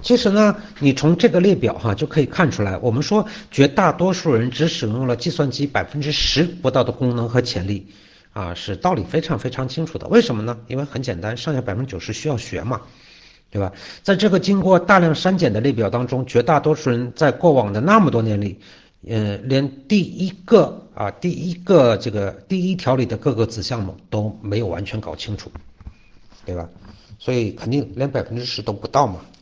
其实呢，你从这个列表就可以看出来，我们说绝大多数人只使用了计算机10%不到的功能和潜力，是道理非常非常清楚的。为什么呢？因为很简单，剩下90%需要学嘛，对吧？在这个经过大量删减的列表当中，绝大多数人在过往的那么多年里，连第一个这个第一条里的各个子项目都没有完全搞清楚，对吧？所以肯定连10%都不到嘛。